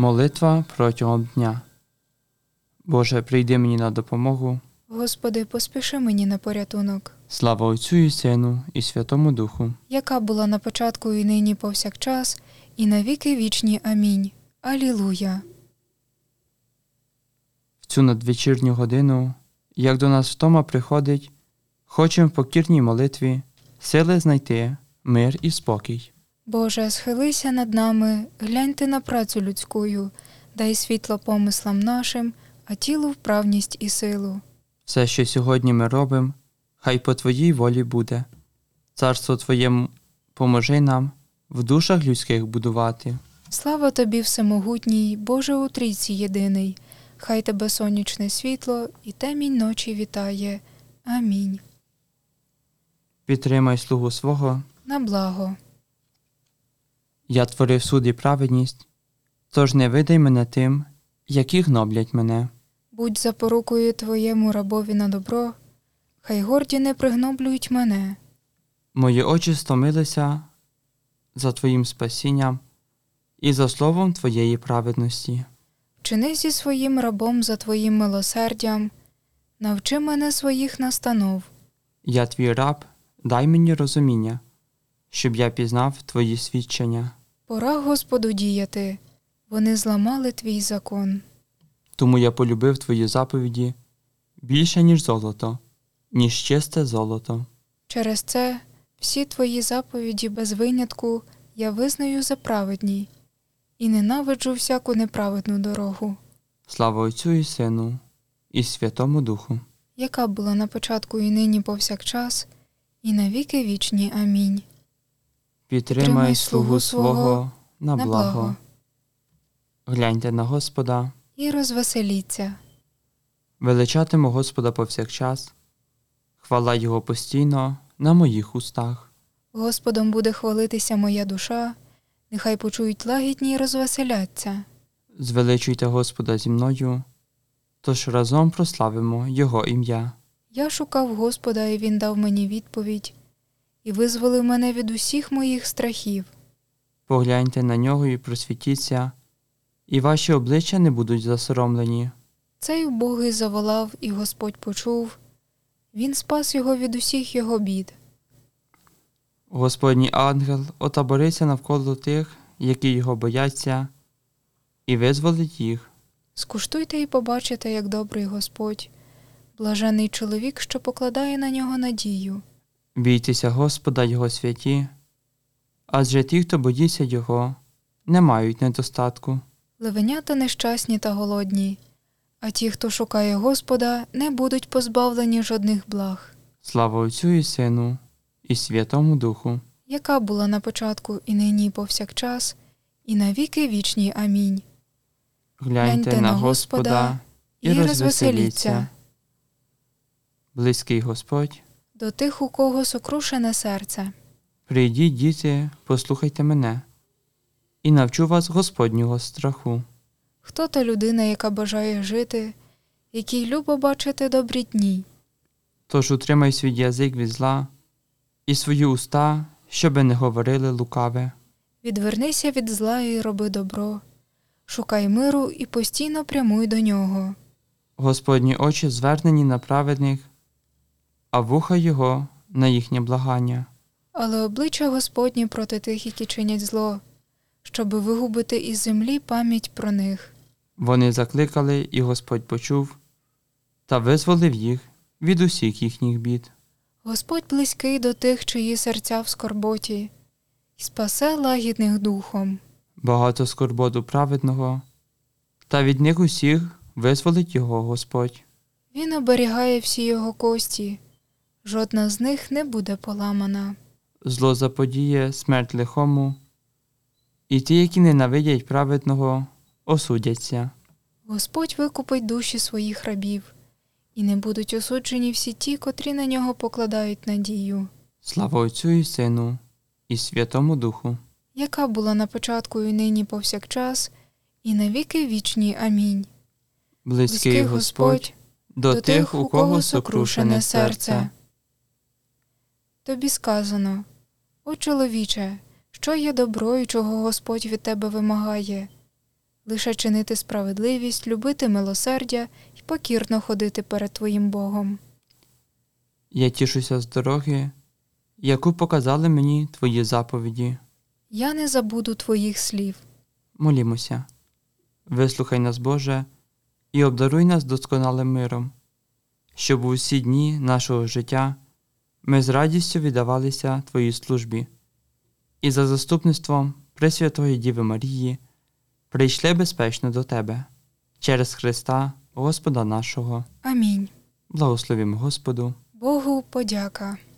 Молитва протягом дня. Боже, прийди мені на допомогу. Господи, поспіши мені на порятунок. Слава Отцю і Сину, і Святому Духу. Яка була на початку і нині повсякчас, і на віки вічні. Амінь. Алілуя. В цю надвечірню годину, як до нас втома приходить, хочемо в покірній молитві сили знайти мир і спокій. Боже, схилися над нами, гляньте на працю людськую, дай світло помислам нашим, а тілу вправність і силу. Все, що сьогодні ми робимо, хай по Твоїй волі буде. Царство Твоєму поможи нам в душах людських будувати. Слава Тобі, Всемогутній, Боже у Трійці єдиний, хай Тебе сонячне світло і темінь ночі вітає. Амінь. Підтримай слугу свого. На благо. Я творив суд і праведність, тож не видай мене тим, які гноблять мене. Будь запорукою Твоєму рабові на добро, хай горді не пригноблюють мене. Мої очі стомилися за Твоїм спасінням і за словом Твоєї праведності. Вчини зі своїм рабом за Твоїм милосердям, навчи мене своїх настанов. Я Твій раб, дай мені розуміння, щоб я пізнав Твої свідчення. Пора Господу діяти, вони зламали Твій закон. Тому я полюбив Твої заповіді більше, ніж золото, ніж чисте золото. Через це всі Твої заповіді без винятку я визнаю за праведні і ненавиджу всяку неправедну дорогу. Слава Отцю і Сину, і Святому Духу. Яка була на початку і нині повсякчас, і на віки вічні. Амінь. Підтримай слугу свого на на благо. благо. Гляньте на Господа, І розвеселіться. величатиму Господа повсякчас, хвала Його постійно на моїх устах. Господом буде хвалитися моя душа, нехай почують лагідні й розвеселяться. Звеличуйте Господа зі мною, тож разом прославимо Його ім'я. Я шукав Господа, і Він дав мені відповідь, і визволив мене від усіх моїх страхів. Погляньте на нього і просвітіться, і ваші обличчя не будуть засоромлені. Цей убогий заволав, і Господь почув. Він спас його від усіх його бід. Господній ангел отабориться навколо тих, які його бояться, і визволить їх. Скуштуйте і побачите, як добрий Господь, блажений чоловік, що покладає на нього надію. Бійтеся Господа, Його святі, адже ті, хто боїться Його, не мають недостатку. Левенята нещасні та голодні, а ті, хто шукає Господа, не будуть позбавлені жодних благ. Слава Отцю і Сину, і Святому Духу. Яка була на початку і нині повсякчас, і на віки вічні. Амінь. Гляньте на Господа і розвеселіться. Близький Господь, До тих, у кого сокрушене серце. прийдіть, діти, послухайте мене, і навчу вас Господнього страху. Хто та людина, яка бажає жити, якій любо бачити добрі дні? Тож утримай свій язик від зла і свої уста, щоби не говорили лукаве. Відвернися від зла і роби добро. Шукай миру і постійно прямуй до нього. Господні очі звернені на праведних, а вуха Його на їхнє благання. Але обличчя Господні проти тих, які чинять зло, щоби вигубити із землі пам'ять про них. Вони закликали, і Господь почув, та визволив їх від усіх їхніх бід. Господь близький до тих, чиї серця в скорботі, і спасе лагідних духом. Багато скорбот у праведного, та від них усіх визволить його Господь. Він оберігає всі його кості, жодна з них не буде поламана. Зло заподіє смерть лихому, і ті, які ненавидять праведного, осудяться. Господь викупить душі своїх рабів, і не будуть осуджені всі ті, котрі на нього покладають надію. Слава Отцю і Сину, і Святому Духу. Яка була на початку і нині повсякчас, і на віки вічні. Амінь. Близький Господь до тих, у кого сокрушене серце. Тобі сказано: О чоловіче, що є добро і чого Господь від тебе вимагає? лише чинити справедливість, любити милосердя і покірно ходити перед Твоїм Богом. Я тішуся з дороги, яку показали мені Твої заповіді. Я не забуду Твоїх слів. Молімося. Вислухай нас, Боже, і обдаруй нас досконалим миром, щоб у всі дні нашого життя ми з радістю віддавалися Твоїй службі і за заступництвом Пресвятої Діви Марії прийшли безпечно до Тебе. Через Христа, Господа нашого. Амінь. Благословімо Господу. Богу подяка.